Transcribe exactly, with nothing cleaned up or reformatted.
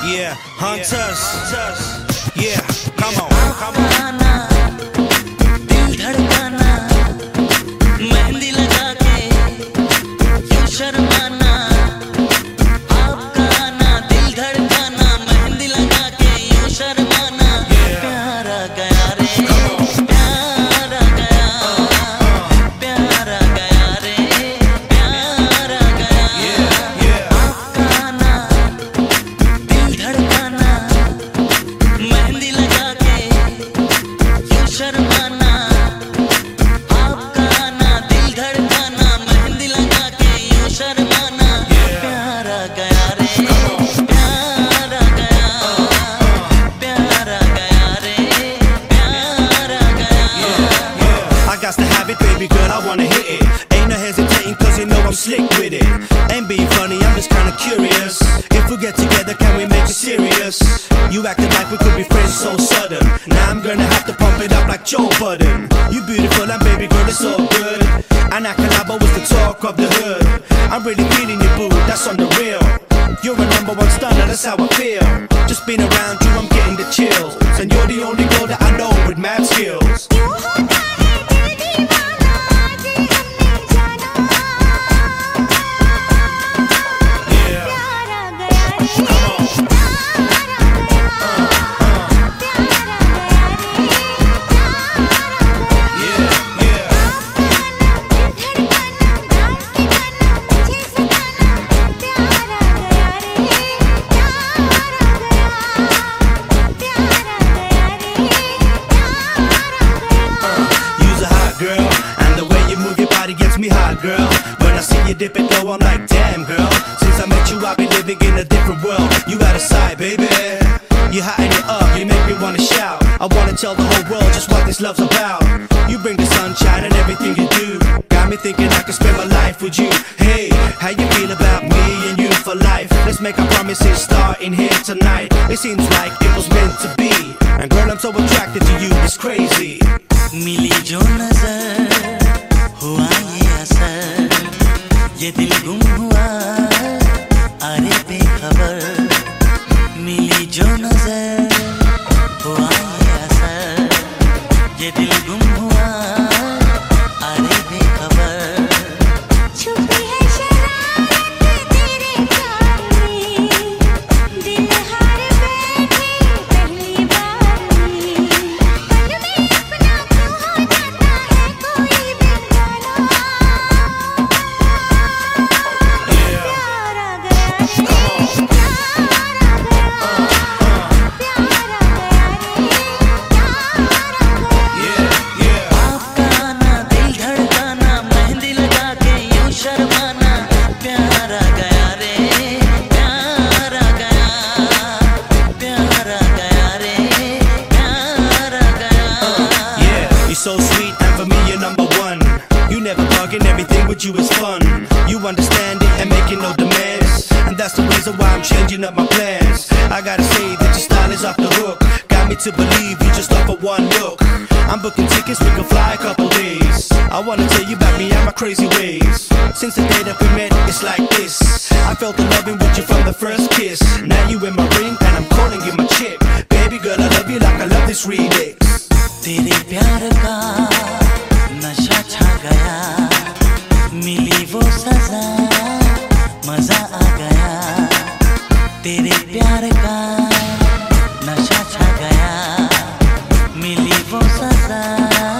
Yeah, hunters. Yeah, come on, come on. दिल धड़काना, मेहंदी लगा के क्यों शर्माना। आपका आना, दिल धड़काना, मेहंदी लगा के क्यों शर्माना। प्यार आ गया रे, प्यार आ गया, प्यार आ गया रे, प्यार आ गया। आपका आना, दिल धड़काना, मेहंदी लगा के क्यों शर्माना। आपका आना, दिल धड़काना, मेहंदी लगा के क्यों शर्माना। प्यार आ गया रे, प्यार आ गया, प्यार आ गया रे, प्यार आ गया। I got to have it, baby girl, I wanna hit it. Ain't no hesitating, cause you know I'm slick with it. Ain't being funny, I'm just kinda curious. If we get together, can we make it serious? You acting like we could be friends so sudden. Now I'm gonna have to pump it up like Joe Budden. You beautiful and baby girl, it's so good. And Akalaba was the talk of the hood. I'm really feeling you, boo, that's on the real. You're a number one stunner, that's how I feel. Just being around you, I'm getting the chills. And you're the only girl that I know with mad skills. Me hot, girl. When I see you dip it low, I'm like, damn, girl. Since I met you, I've been living in a different world. You out of sight, baby. You hot and you up, you make me wanna shout. I wanna tell the whole world just what this love's about. You bring the sunshine and everything you do. Got me thinking I could spend my life with you. Hey, how you feel about me and you for life? Let's make our promises starting here tonight. It seems like it was meant to be. And girl, I'm so attracted to you, it's crazy. मिली जो नजर हुआ ये असर, ये दिल गुम हुआ अरे बेखबर। मिली जो नजर हुआ ये असर, ये दिल गुम हुआ अरे बेखबर। छुपी है शरारत तेरे प्यार में, दिल हार बैठे पहली बार में। पल में अपना क्यों हो जाता है कोई बेगाना। प्यार आ गया रे, प्यार आ गया, प्यार आ गया रे, प्यार आ गया। आपका आना, दिल धड़काना, मेहंदी लगा के यूं शर्माना। प्यार आ गया रे, प्यार आ गया, प्यार आ गया रे, प्यार आ गया। Yeah, you're so sweet and for me you're number one. You never bargain, everything with you is fun. You understand it and making no demands. And that's the reason why I'm changing up my plans. I gotta say that your style is off the hook. Got me to believe you just offer one look. I'm booking tickets, we can fly a couple days. I wanna tell you about me and my crazy ways. Since the day that we met, it's like this. I felt the loving with you from the first kiss. Now you in my ring and I'm calling you my chick. Baby girl, I love you like I love this remix. तेरे प्यार का नशा छा गया, मिली वो सजा मजा आ गया। तेरे प्यार का नशा छा गया, मिली वो सजा